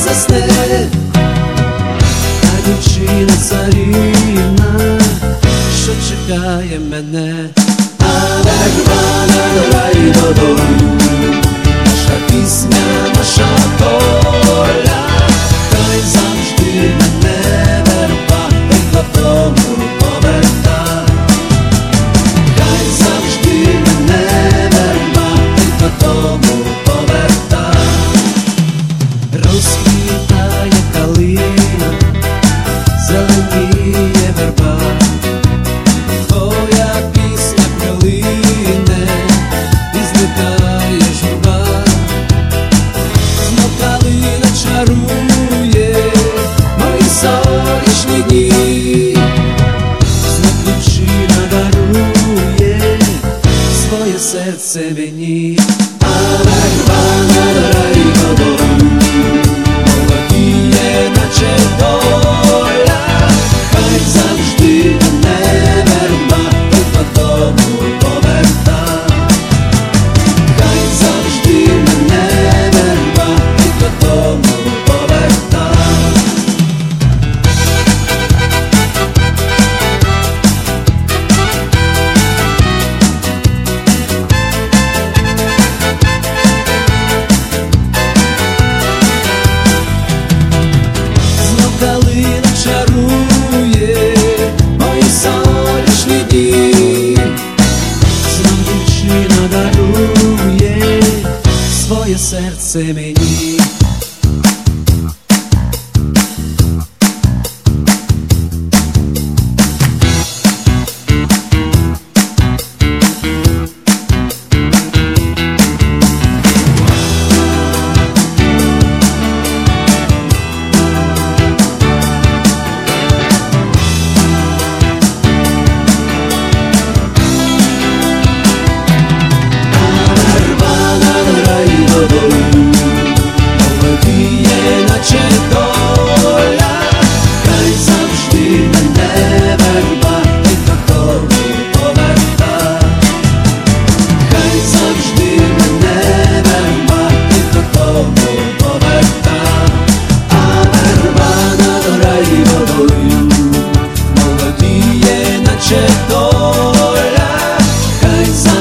засне, та дівчина царівна, що чекає мене. А верба над райдодою, наша пісня, наша доля, хай завжди мене верба додому поверта. Хай завжди мене верба додому поверта. Розквітає калина, зеленіє верба, твоя пісня прилине і зникає журба. Знов калина чарує мої сонячні дні, знов дівчина дарує своє серце мені. А верба над райдодою молодіє, наче доля, хай завжди мене верба додому поверта. Хай завжди мене верба додому поверта. Знов калина чарує мої сонячні дні, знов дівчина дарує своє серце мені. Молодіє, наче доля, хай завжди мене верба додому поверта. Хай завжди мене верба додому поверта. А верба над райдодою молодіє, наче доля, хай завжди